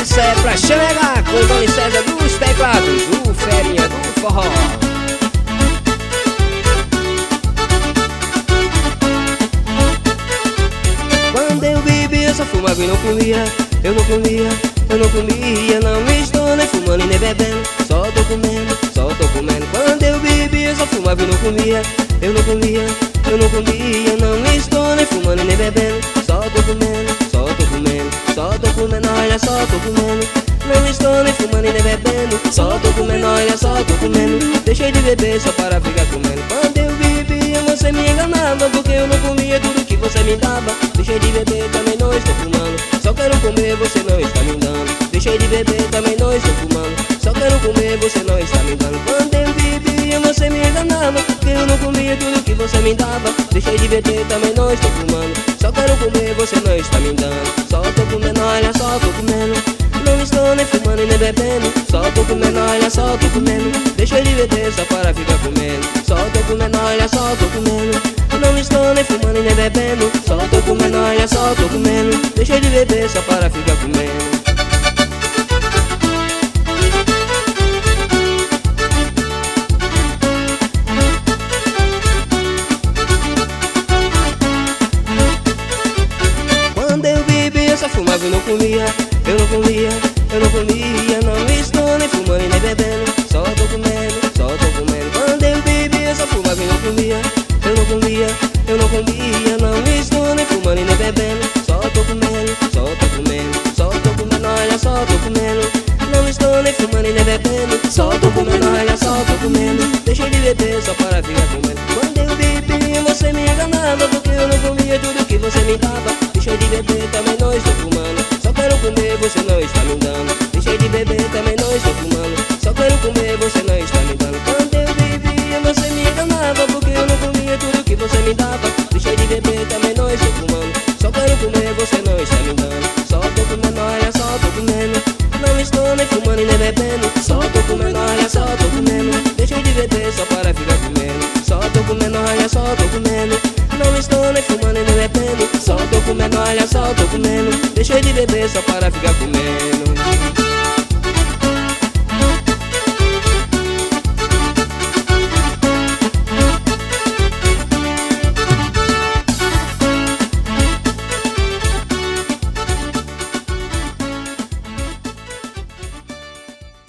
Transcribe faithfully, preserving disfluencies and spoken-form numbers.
Essa é pra chegar com o Doni César dos teclados, o ferinha do forró. Quando eu bebia, só fumava e não comia. Eu não comia, eu não comia. Não estou nem fumando e nem bebendo, só tô comendo, só tô comendo. Quando eu bebia, só fumava e não comia. Eu não comia, eu não comia. Não estou nem fumando e nem bebendo, só tô comendo, só tô comendo, só tô comendo, olha só tô comendo. Não estou nem fumando e nem bebendo, só tô comendo, olha só tô comendo. Deixei de beber só para ficar comendo. Quando eu bebia, você me enganava, porque eu não comia tudo que você me dava. Deixei de beber, também não estou fumando, só quero comer, você não está me dando. Deixei de beber, também não estou fumando, só quero comer, você não está me dando. Quando eu bebia, você me enganava, porque eu não comia tudo que você me dava. Deixei de beber, também não estou fumando, só quero comer, você não está me dando. Só tô comendo, olha só tô comendo. Não estou nem fumando e nem bebendo, só tô comendo, olha só tô comendo. Deixei de beber só para ficar comendo, só tô comendo, olha só tô comendo. Não estou nem fumando e nem bebendo, só tô comendo, olha só tô comendo. Deixei de beber só para ficar comendo. Quando eu bebia, só fumava e não comia. Eu não comia, eu não comia. Não estou nem fumando e nem bebendo, só tô comendo, só tô comendo. Quando eu bebia, só fumava e não comia. Eu não comia, eu não comia. Não estou nem fumando e nem bebendo, só tô comendo, só tô comendo, só tô comendo, olha só tô comendo. Não estou nem fumando e nem bebendo, só tô comendo, olha só tô comendo. Deixei de beber só para ficar comendo. Quando eu bebia, você me enganava, porque eu não comia tudo que você me dava. Deixei de beber, também não estou fumando, só quero comer, você não está me dando. Deixei de beber, também não estou fumando, só quero comer, você não está me dando. Quando eu bebia, você me enganava, porque eu não comia tudo que você me dava. Deixei de beber, também não estou fumando, só quero comer, você não está me dando. Só tô comendo, olha só tô comendo. Não estou nem fumando e nem bebendo, só tô comendo, olha só tô comendo. Deixei de beber só para ficar comendo, só tô comendo, olha só tô comendo. Não estou nem fumando e nem bebendo, só tô comendo, olha só tô comendo. Deixei de beber só para ficar comendo.